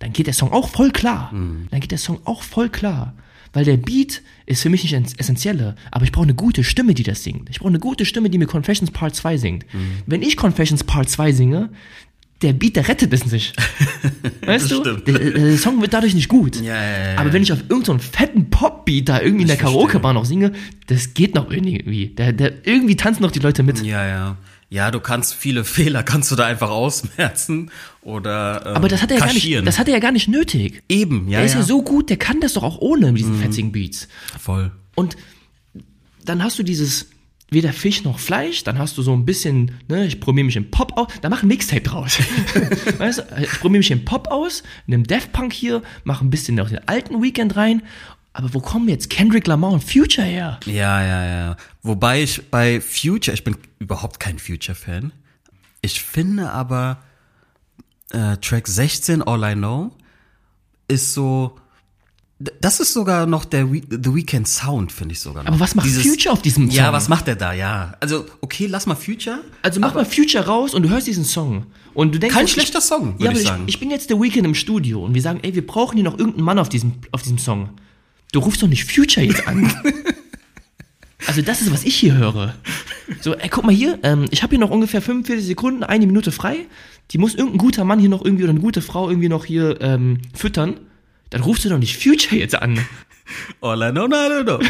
dann geht der Song auch voll klar. Mhm. Dann geht der Song auch voll klar. Weil der Beat ist für mich nicht das Essentielle, aber ich brauche eine gute Stimme, die das singt. Ich brauche eine gute Stimme, die mir Confessions Part zwei singt. Mhm. Wenn ich Confessions Part zwei singe, der Beat, der rettet es nicht. Weißt das du? Stimmt. Der, der Song wird dadurch nicht gut. Ja, ja, ja. Aber wenn ich auf irgendeinen so fetten Pop-Beat da irgendwie in der Karaoke-Bar noch singe, das geht noch irgendwie. Der, der, irgendwie tanzen noch die Leute mit. Ja, ja. Ja, du kannst viele Fehler, kannst du da einfach ausmerzen oder ähm, Aber das hat er ja gar kaschieren. nicht, das hat er ja gar nicht nötig. Eben, ja, Der ist ja. ja so gut, der kann das doch auch ohne mit diesen mhm. fetzigen Beats. Voll. Und dann hast du dieses weder Fisch noch Fleisch, dann hast du so ein bisschen, ne, ich probiere mich im Pop aus, da mach ein Mixtape draus. Weißt du, ich probiere mich im Pop aus, nimm Daft Punk hier, mach ein bisschen noch den alten Weekend rein. Aber wo kommen jetzt Kendrick Lamar und Future her? Ja, ja, ja. Wobei ich bei Future, ich bin überhaupt kein Future-Fan. Ich finde aber äh, Track sechzehn, All I Know, ist so, das ist sogar noch der We- The Weeknd Sound, finde ich sogar noch. Aber was macht Dieses, Future auf diesem Song? Ja, was macht der da, ja. Also, okay, lass mal Future. Also mach mal Future raus und du hörst diesen Song. Und du denkst, Kein ich, schlechter Song, würde ja, aber ich sagen. Ich, ich bin jetzt The Weeknd im Studio und wir sagen, ey, wir brauchen hier noch irgendeinen Mann auf diesem, auf diesem Song. Du rufst doch nicht Future jetzt an. Also das ist, was ich hier höre. So, ey, guck mal hier, ähm, ich habe hier noch ungefähr fünfundvierzig Sekunden, eine Minute frei. Die muss irgendein guter Mann hier noch irgendwie oder eine gute Frau irgendwie noch hier ähm, füttern. Dann rufst du doch nicht Future jetzt an. All I know, no, no, no.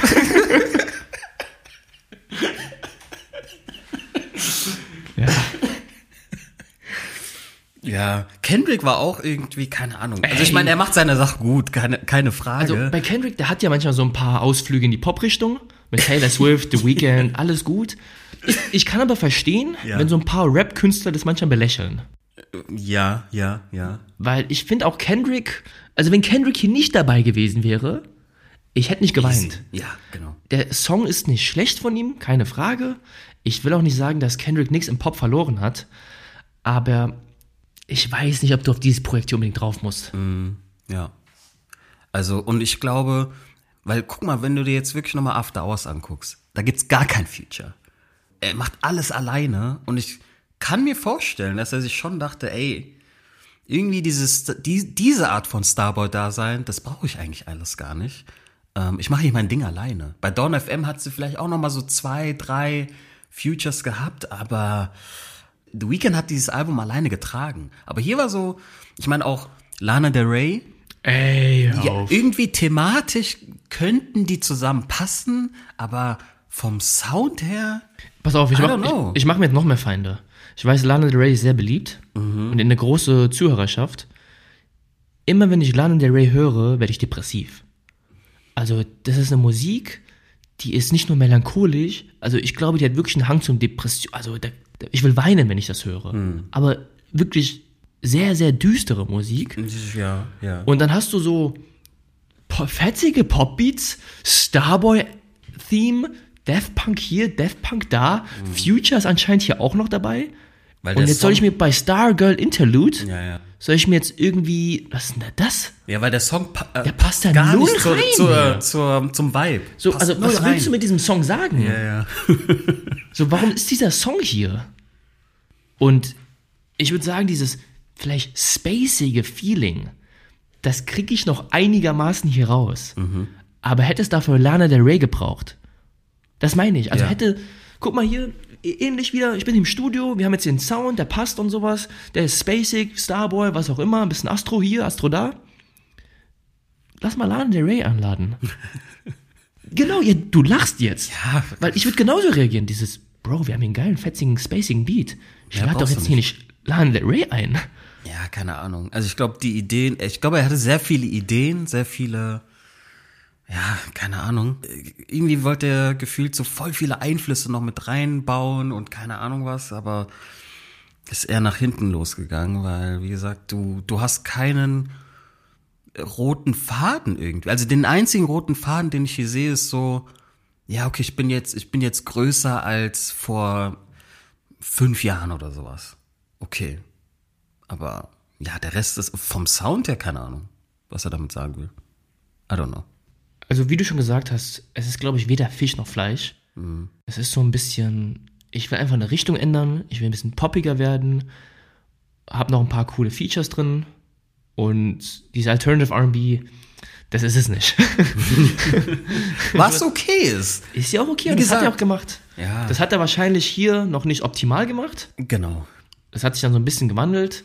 Ja. Ja, Kendrick war auch irgendwie, keine Ahnung. Also ich meine, er macht seine Sache gut, keine, keine Frage. Also bei Kendrick, der hat ja manchmal so ein paar Ausflüge in die Pop-Richtung. Mit Taylor Swift, The Weeknd, alles gut. Ich, ich kann aber verstehen, ja. wenn so ein paar Rap-Künstler das manchmal belächeln. Ja, ja, ja. Weil ich finde auch Kendrick, also wenn Kendrick hier nicht dabei gewesen wäre, ich hätte nicht geweint. Ja, genau. Der Song ist nicht schlecht von ihm, keine Frage. Ich will auch nicht sagen, dass Kendrick nichts im Pop verloren hat, aber ich weiß nicht, ob du auf dieses Projekt hier unbedingt drauf musst. Mm, ja. Also, und ich glaube, weil guck mal, wenn du dir jetzt wirklich nochmal After Hours anguckst, da gibt's gar kein Feature. Er macht alles alleine und ich kann mir vorstellen, dass er sich schon dachte, ey, irgendwie dieses, die, diese Art von Starboy-Dasein, das brauche ich eigentlich alles gar nicht. Ähm, ich mache hier mein Ding alleine. Bei Dawn F M hat sie vielleicht auch nochmal so zwei, drei Features gehabt, aber The Weeknd hat dieses Album alleine getragen. Aber hier war so, ich meine auch Lana Del Rey. Ey, hör Ja, auf. irgendwie thematisch könnten die zusammenpassen, aber vom Sound her. Pass auf, ich I mach, don't know. ich, ich mach mir jetzt noch mehr Feinde. Ich weiß, Lana Del Rey ist sehr beliebt und in eine große Zuhörerschaft. Immer wenn ich Lana Del Rey höre, werde ich depressiv. Also das ist eine Musik, die ist nicht nur melancholisch, also ich glaube, die hat wirklich einen Hang zum Depression. Also da, da, ich will weinen, wenn ich das höre. Hm. Aber wirklich sehr, sehr düstere Musik. Ja, ja. Und dann hast du so po- fetzige Popbeats, Starboy-Theme, Daft Punk hier, Daft Punk da, mhm. Future ist anscheinend hier auch noch dabei. Weil Und der jetzt soll Song- ich mir bei Stargirl Interlude, Ja, ja. soll ich mir jetzt irgendwie, was ist denn da das? Ja, weil der Song pa- äh, Der passt da gar null nicht zur, rein zur, mehr. zur, zum Vibe. So, Passt also null was rein. willst du mit diesem Song sagen? Ja, ja. So, warum ist dieser Song hier? Und ich würde sagen, dieses vielleicht spacige Feeling, das kriege ich noch einigermaßen hier raus. Mhm. Aber hätte es dafür Lana Del Rey gebraucht? Das meine ich. Also Ja. hätte, guck mal hier, ähnlich wieder, ich bin im Studio, wir haben jetzt hier einen Sound, der passt und sowas, der ist spacig, Starboy, was auch immer, ein bisschen Astro hier, Astro da. Lass mal Lana Del Rey anladen. Genau, ihr, du lachst jetzt. Ja. Weil ich würde genauso reagieren, dieses, Bro, wir haben hier einen geilen, fetzigen, spacigen Beat. Ich Ja, lade doch brauchst jetzt du hier nicht Lana Del Rey ein. Ja, keine Ahnung. Also ich glaube, die Ideen, ich glaube, er hatte sehr viele Ideen, sehr viele, ja, keine Ahnung. Irgendwie wollte er gefühlt so voll viele Einflüsse noch mit reinbauen und keine Ahnung was, aber ist eher nach hinten losgegangen, weil, wie gesagt, du, du hast keinen roten Faden irgendwie. Also den einzigen roten Faden, den ich hier sehe, ist so, ja, okay, ich bin jetzt, ich bin jetzt größer als vor fünf Jahren oder sowas. Okay. Aber ja, der Rest ist vom Sound her keine Ahnung, was er damit sagen will. I don't know. Also wie du schon gesagt hast, es ist, glaube ich, weder Fisch noch Fleisch. Mhm. Es ist so ein bisschen, ich will einfach eine Richtung ändern, ich will ein bisschen poppiger werden, hab noch ein paar coole Features drin, Und diese Alternative R and B, das ist es nicht. Was okay ist. Ist ja auch okay, Wie und das gesagt. hat er auch gemacht. Ja. Das hat er wahrscheinlich hier noch nicht optimal gemacht. Genau. Das hat sich dann so ein bisschen gewandelt.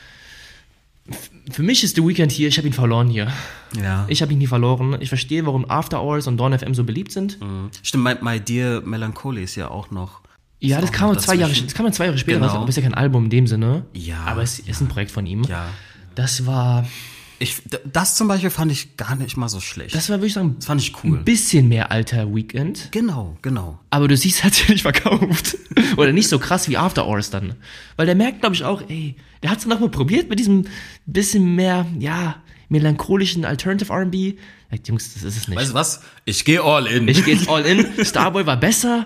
F- Für mich ist The Weeknd hier, ich habe ihn verloren hier. Ja. Ich habe ihn nie verloren. Ich verstehe, warum After Hours und Dawn F M so beliebt sind. Mhm. Stimmt, My, My Dear Melancholy ist ja auch noch. Ja, ist das auch kam, noch man zwei Jahre, dazwischen. das kam man zwei Jahre später Genau. raus, aber ist ja kein Album in dem Sinne. Ja, Aber es ist ein Projekt von ihm. Ja. Das war, Ich, d- das zum Beispiel fand ich gar nicht mal so schlecht. das war, würde ich sagen, Das fand ich cool. ein bisschen mehr alter Weekend. Genau, genau. Aber du siehst, hat sich nicht verkauft. Oder nicht so krass wie After Hours dann. Weil der merkt, glaube ich, auch, ey, der hat es dann auch mal probiert mit diesem bisschen mehr, ja, melancholischen Alternative R and B. Er sagt, Jungs, das ist es nicht. Weißt du was? Ich gehe all in. Ich gehe jetzt all in. Starboy war besser.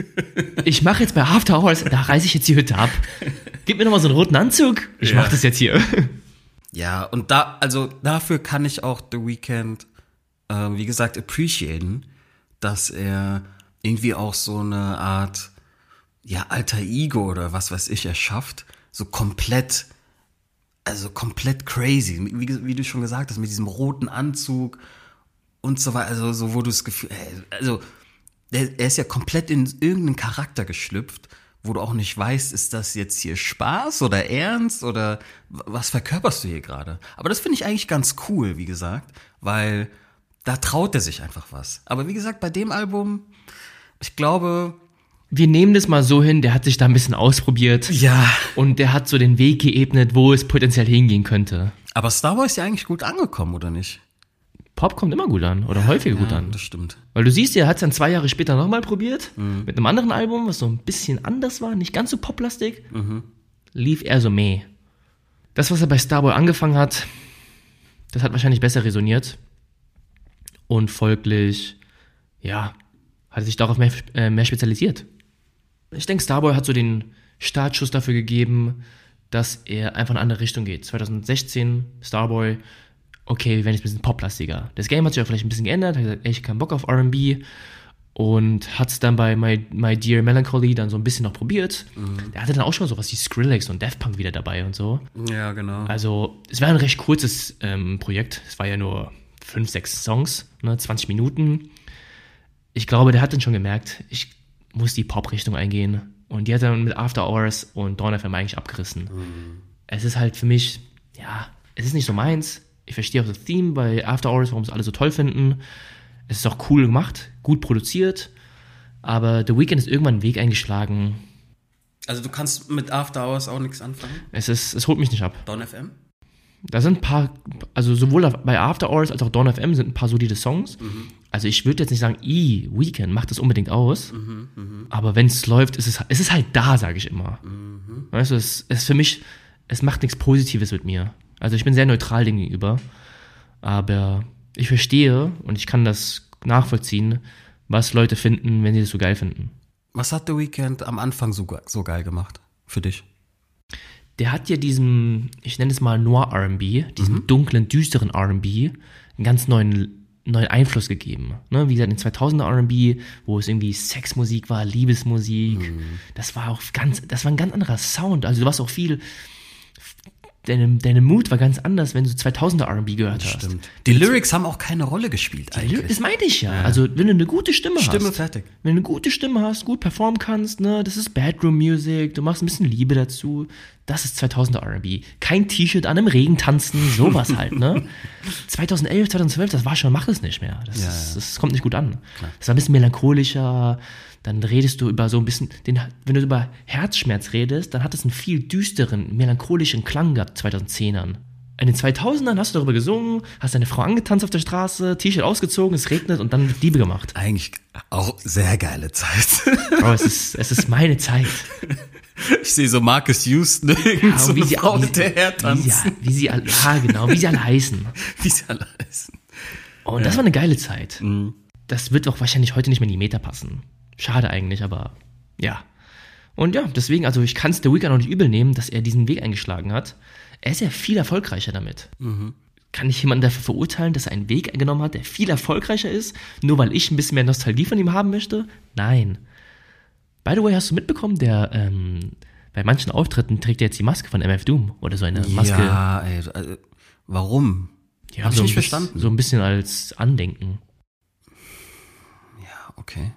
Ich mache jetzt bei After Hours, da reiße ich jetzt die Hütte ab. Gib mir nochmal so einen roten Anzug. Ich Ja. mach das jetzt hier. Ja, und da, also dafür kann ich auch The Weeknd, äh, wie gesagt, appreciaten, dass er irgendwie auch so eine Art, ja, alter Ego oder was weiß ich erschafft, so komplett, also komplett crazy, wie, wie du schon gesagt hast, mit diesem roten Anzug und so weiter, also so, wo du das Gefühl, ey, also der, er ist ja komplett in irgendeinen Charakter geschlüpft, wo du auch nicht weißt, ist das jetzt hier Spaß oder Ernst oder w- was verkörperst du hier gerade? Aber das finde ich eigentlich ganz cool, wie gesagt, weil da traut er sich einfach was. Aber wie gesagt, bei dem Album, ich glaube, Wir nehmen das mal so hin, der hat sich da ein bisschen ausprobiert. ja. Und der hat so den Weg geebnet, wo es potenziell hingehen könnte. Aber Starboy ist ja eigentlich gut angekommen, oder nicht? Pop kommt immer gut an oder häufiger gut Ja, an. das stimmt. Weil du siehst, er hat es dann zwei Jahre später nochmal probiert, Mhm. mit einem anderen Album, was so ein bisschen anders war, nicht ganz so poplastig, Mhm. lief er so meh. Das, was er bei Starboy angefangen hat, das hat wahrscheinlich besser resoniert. Und folglich, ja, hat er sich darauf mehr, äh, mehr spezialisiert. Ich denke, Starboy hat so den Startschuss dafür gegeben, dass er einfach in eine andere Richtung geht. zwanzig sechzehn, Starboy, okay, wir werden jetzt ein bisschen poplastiger. Das Game hat sich auch vielleicht ein bisschen geändert, hat gesagt, ey, ich hab keinen Bock auf R and B und hat es dann bei My, My Dear Melancholy dann so ein bisschen noch probiert. Mhm. Der hatte dann auch schon sowas wie Skrillex und Daft Punk wieder dabei und so. Ja, genau. Also, es war ein recht kurzes ähm, Projekt. Es war ja nur fünf, sechs Songs, ne, zwanzig Minuten. Ich glaube, der hat dann schon gemerkt, ich muss die Pop-Richtung eingehen. Und die hat dann mit After Hours und Dawn F M eigentlich abgerissen. Mhm. Es ist halt für mich, ja, es ist nicht so meins. Ich verstehe auch das Theme bei After Hours, warum es alle so toll finden. Es ist auch cool gemacht, gut produziert. Aber The Weeknd ist irgendwann einen Weg eingeschlagen. Also du kannst mit After Hours auch nichts anfangen? Es ist, es holt mich nicht ab. Dawn F M? Da sind ein paar, also sowohl bei After Hours als auch Dawn F M sind ein paar solide Songs. Mhm. Also ich würde jetzt nicht sagen, i Weekend macht das unbedingt aus. Mhm, mh. Aber wenn es läuft, ist es, es ist halt da, sage ich immer. Mhm. Weißt du, es es ist für mich, es macht nichts Positives mit mir. Also ich bin sehr neutral dem gegenüber. Aber ich verstehe und ich kann das nachvollziehen, was Leute finden, wenn sie das so geil finden. Was hat The Weeknd am Anfang so, ge- so geil gemacht für dich? Der hat ja diesem, ich nenne es mal Noir R and B, diesem dunklen, düsteren R and B, einen ganz neuen, neuen Einfluss gegeben. Ne? Wie gesagt, in zweitausender R and B, wo es irgendwie Sexmusik war, Liebesmusik, das war auch ganz, das war ein ganz anderer Sound. Also du warst auch viel, deine, deine Mood war ganz anders, wenn du zweitausender R and B gehört hast. Stimmt. Die Lyrics haben auch keine Rolle gespielt Das eigentlich. meinte ich ja. Also wenn du eine gute Stimme, Stimme hast. fertig. Wenn du eine gute Stimme hast, gut performen kannst, ne, das ist Bedroom Music, du machst ein bisschen Liebe dazu, das ist zweitausender R and B. Kein T-Shirt an einem Regen tanzen, sowas halt, ne. zweitausendelf, zweitausendzwölf, das war schon, mach das nicht mehr. Das, Ja, ist, ja. das kommt nicht gut an. Das war ein bisschen melancholischer, dann redest du über so ein bisschen, den, wenn du über Herzschmerz redest, dann hat es einen viel düsteren, melancholischen Klang gehabt, zweitausendzehnern. In den zweitausendern hast du darüber gesungen, hast deine Frau angetanzt auf der Straße, T-Shirt ausgezogen, es regnet und dann wird Liebe gemacht. Eigentlich auch sehr geile Zeit. Bro, es ist, es ist meine Zeit. Ich sehe so Marcus Houston irgend so wie eine sie, Frau wie, hinterher wie, tanzen. sie, wie sie, alle- ja genau, wie sie alle heißen. Wie sie alle heißen. Und das war eine geile Zeit. Mhm. Das wird auch wahrscheinlich heute nicht mehr in die Meter passen. Schade eigentlich, aber ja. Und ja, deswegen, also ich kann es The Weeknd auch nicht übel nehmen, dass er diesen Weg eingeschlagen hat. Er ist ja viel erfolgreicher damit. Kann ich jemanden dafür verurteilen, dass er einen Weg eingenommen hat, der viel erfolgreicher ist, nur weil ich ein bisschen mehr Nostalgie von ihm haben möchte? Nein. By the way, hast du mitbekommen, der ähm, bei manchen Auftritten trägt er jetzt die Maske von M F Doom oder so eine Maske. Ja, ey, also, Warum? Ja, Hab ich so nicht ein bis- verstanden. So ein bisschen als Andenken. Ja, okay.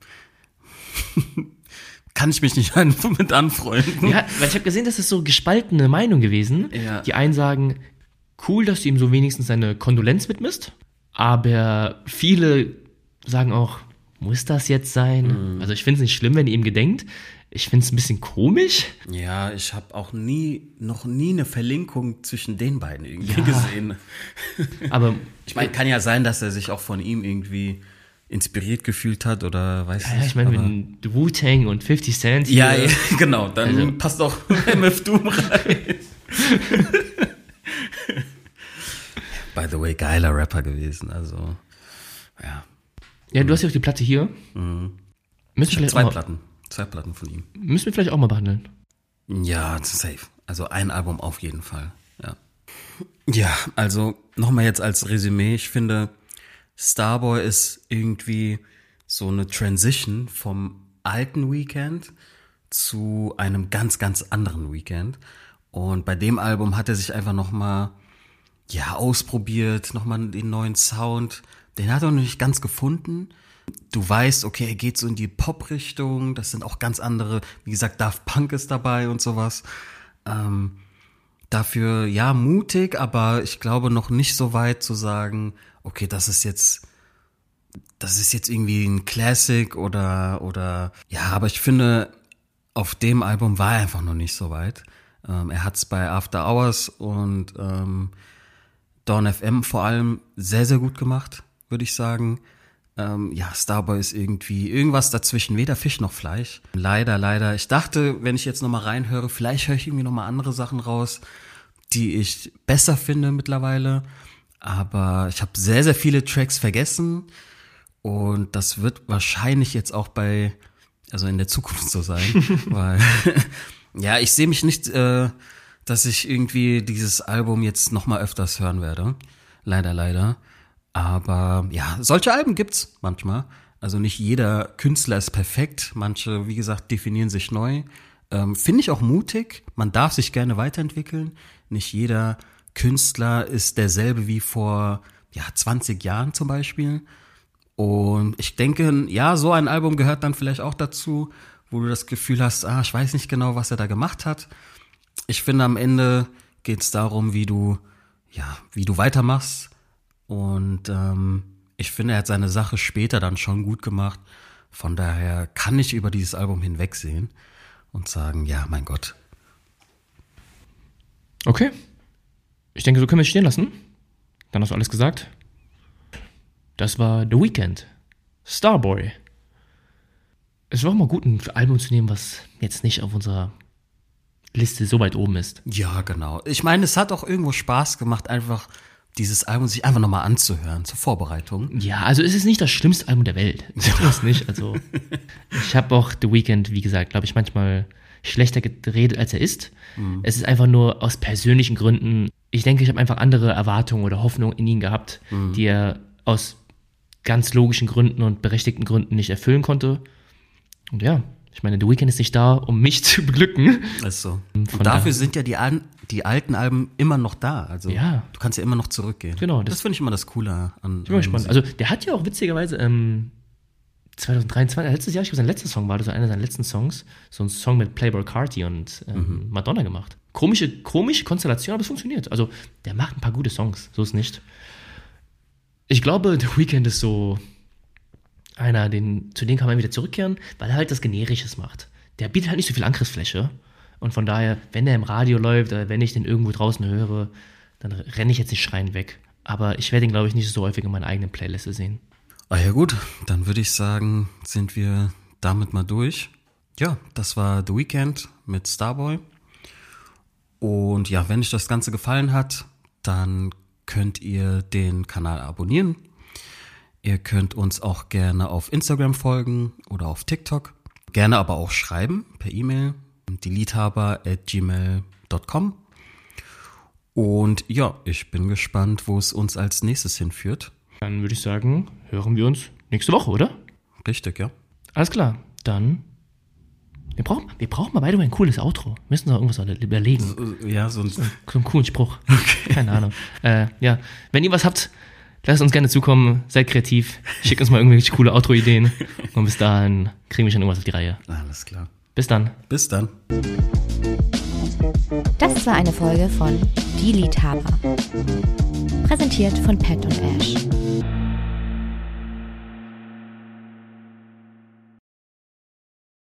Kann ich mich nicht mit anfreunden. Ja, weil ich habe gesehen, das ist so gespaltene Meinung gewesen. Ja. Die einen sagen, cool, dass du ihm so wenigstens seine Kondolenz widmest. Aber viele sagen auch, muss das jetzt sein? Mhm. Also ich finde es nicht schlimm, wenn ihr ihm gedenkt. Ich finde es ein bisschen komisch. Ja, ich habe auch nie, noch nie eine Verlinkung zwischen den beiden irgendwie Ja. gesehen. Aber Ich meine, kann ja sein, dass er sich auch von ihm irgendwie inspiriert gefühlt hat oder weiß ja, nicht. ich meine, aber- wenn Wu-Tang und fifty Cent ja, hier- ja, genau, dann Also- passt auch M F Doom rein. By the way, geiler Rapper gewesen, also ja. Ja, du hast ja auch die Platte hier. Mhm. Müssen, Ich wir habe vielleicht zwei auch mal, Platten, zwei Platten von ihm. müssen wir vielleicht auch mal behandeln. Ja, safe. Also ein Album auf jeden Fall, ja. Ja, also nochmal jetzt als Resümee, ich finde, Starboy ist irgendwie so eine Transition vom alten Weekend zu einem ganz, ganz anderen Weekend. Und bei dem Album hat er sich einfach nochmal, ja, ausprobiert, nochmal den neuen Sound. Den hat er noch nicht ganz gefunden. Du weißt, okay, er geht so in die Pop-Richtung, das sind auch ganz andere, wie gesagt, Daft Punk ist dabei und sowas. Ähm, dafür, ja, mutig, aber ich glaube noch nicht so weit zu sagen, okay, das ist jetzt, das ist jetzt irgendwie ein Classic oder, oder, ja, aber ich finde, auf dem Album war er einfach noch nicht so weit. Ähm, er hat's bei After Hours und ähm, Dawn F M vor allem sehr, sehr gut gemacht, würde ich sagen. Ähm, ja, Starboy ist irgendwie irgendwas dazwischen, weder Fisch noch Fleisch. Leider, leider. Ich dachte, wenn ich jetzt nochmal reinhöre, vielleicht höre ich irgendwie nochmal andere Sachen raus, die ich besser finde mittlerweile. Aber ich habe sehr, sehr viele Tracks vergessen und das wird wahrscheinlich jetzt auch bei, also in der Zukunft so sein, weil, ja, ich sehe mich nicht, äh, dass ich irgendwie dieses Album jetzt nochmal öfters hören werde. Leider, leider. Aber ja, solche Alben gibt's manchmal. Also nicht jeder Künstler ist perfekt. Manche, wie gesagt, definieren sich neu. Ähm, finde ich auch mutig. Man darf sich gerne weiterentwickeln. Nicht jeder Künstler ist derselbe wie vor ja, zwanzig Jahren zum Beispiel. Und ich denke, ja, so ein Album gehört dann vielleicht auch dazu, wo du das Gefühl hast, ah, ich weiß nicht genau, was er da gemacht hat. Ich finde, am Ende geht's darum, wie du, ja, wie du weitermachst. Und ähm, ich finde, er hat seine Sache später dann schon gut gemacht. Von daher kann ich über dieses Album hinwegsehen und sagen, ja, mein Gott. Okay. Ich denke, so können wir es stehen lassen. Dann hast du alles gesagt. Das war The Weeknd. Starboy. Es war auch mal gut, ein Album zu nehmen, was jetzt nicht auf unserer Liste so weit oben ist. Ja, genau. Ich meine, es hat auch irgendwo Spaß gemacht, einfach dieses Album sich einfach nochmal anzuhören, zur Vorbereitung. Ja, also es ist nicht das schlimmste Album der Welt. So ist nicht. Also ich habe auch The Weeknd, wie gesagt, glaube ich, manchmal schlechter geredet, als er ist. Mhm. Es ist einfach nur aus persönlichen Gründen. Ich denke, ich habe einfach andere Erwartungen oder Hoffnungen in ihn gehabt, mhm. die er aus ganz logischen Gründen und berechtigten Gründen nicht erfüllen konnte. Und ja, ich meine, The Weeknd ist nicht da, um mich zu beglücken. Ist so. Von Und dafür da- sind ja die, Al- die alten Alben immer noch da. Also Ja. du kannst ja immer noch zurückgehen. Genau, Das, das- finde ich immer das Coole an. Ich bin mal gespannt. Also der hat ja auch witzigerweise ähm, zwanzig dreiundzwanzig, letztes Jahr, ich glaube sein letzter Song war das, einer seiner letzten Songs, so ein Song mit Playboi Carti und ähm, Madonna gemacht. Komische, komische Konstellation, aber es funktioniert. Also der macht ein paar gute Songs, so ist nicht. Ich glaube, The Weeknd ist so einer, den, zu dem kann man wieder zurückkehren, weil er halt das Generisches macht. Der bietet halt nicht so viel Angriffsfläche. Und von daher, wenn der im Radio läuft oder wenn ich den irgendwo draußen höre, dann renne ich jetzt nicht schreiend weg. Aber ich werde ihn, glaube ich, nicht so häufig in meiner eigenen Playliste sehen. Ah ja gut, dann würde ich sagen, sind wir damit mal durch. Ja, das war The Weeknd mit Starboy. Und ja, wenn euch das Ganze gefallen hat, dann könnt ihr den Kanal abonnieren. Ihr könnt uns auch gerne auf Instagram folgen oder auf TikTok. Gerne aber auch schreiben per E-Mail, die liedhaber at gmail dot com. Und ja, ich bin gespannt, wo es uns als nächstes hinführt. Dann würde ich sagen, hören wir uns nächste Woche, oder? Richtig, ja. Alles klar, dann Wir brauchen, wir brauchen mal beide ein cooles Outro. Wir müssen doch irgendwas überlegen. So, ja, so ein, So einen coolen Spruch. Okay. Keine Ahnung. Äh, ja, wenn ihr was habt, lasst uns gerne zukommen. Seid kreativ. Schickt uns mal irgendwelche coole Outro-Ideen. Und bis dahin kriegen wir schon irgendwas auf die Reihe. alles klar. Bis dann. Bis dann. Das war eine Folge von Die Liebhaber. Präsentiert von Pat und Ash.